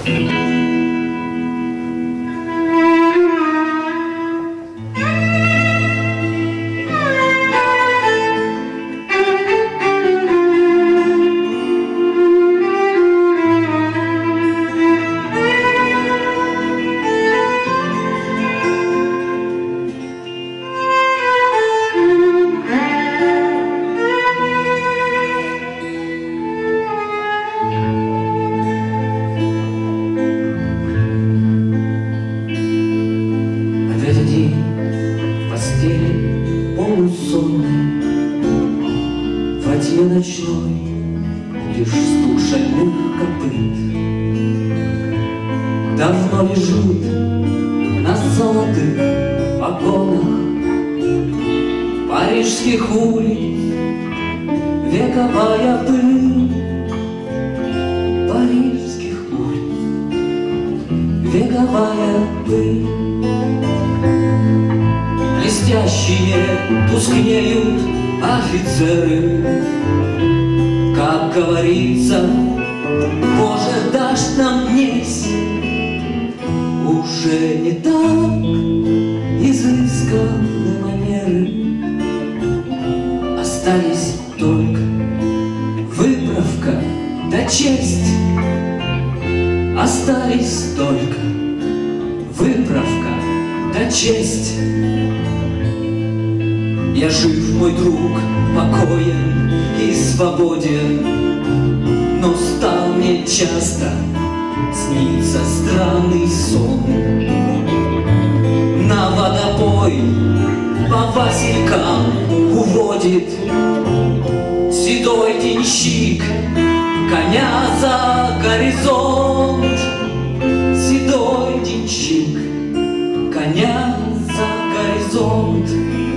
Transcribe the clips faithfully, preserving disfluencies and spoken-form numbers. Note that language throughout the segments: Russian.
Ночной лишь стук шальных копыт давно лежит на золотых погонах парижских улиц вековая пыль, парижских улиц вековая пыль. Блестящие тускнеют офицеры, как говорится, Боже, дашь нам днесь. Уже не так изысканы манеры, остались только выправка да честь. Остались только выправка да честь. Я жив, мой друг, покоен и свободен, но стал мне часто снится странный сон. На водопой по василькам уводит седой денщик коня за горизонт. Седой денщик коня за горизонт.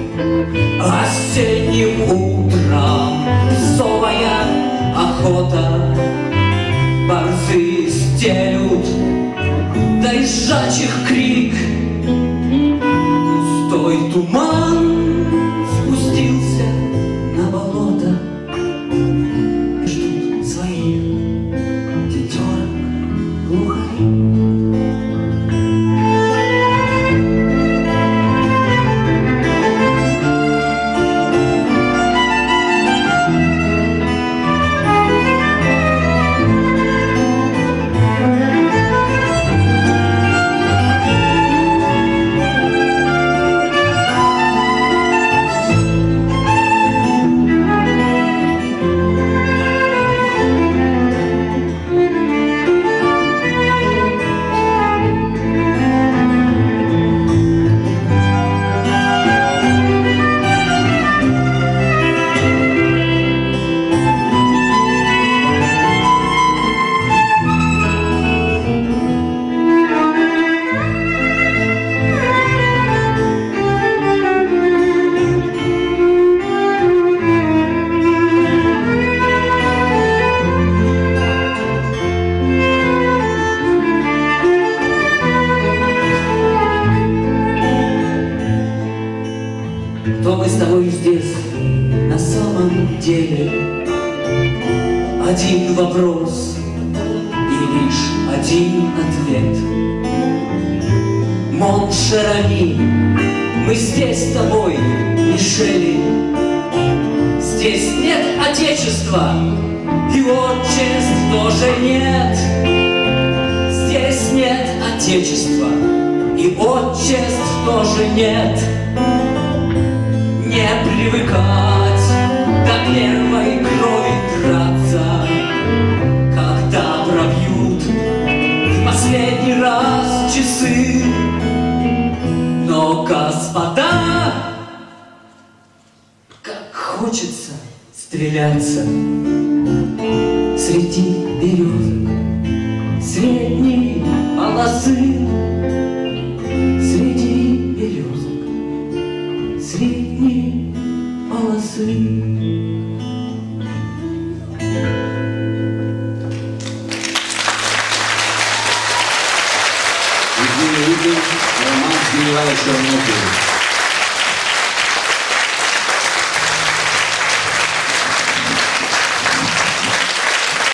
Осенним утром совая охота, борзы стелют доезжачих крик. Густой туман спустился на болото, ждут своих тетерок глухари. Кто мы с тобой здесь на самом деле? Один вопрос и лишь один ответ. Моншерами, мы здесь с тобой, Мишели. Здесь нет отечества, и отчеств тоже нет. Здесь нет отечества, и отчеств тоже нет. Не привыкать до первой крови драться, когда пробьют в последний раз часы. Но, господа, как хочется стреляться среди березок средней полосы. Среди березок средней полосы. Роман Генерала Чернобыля.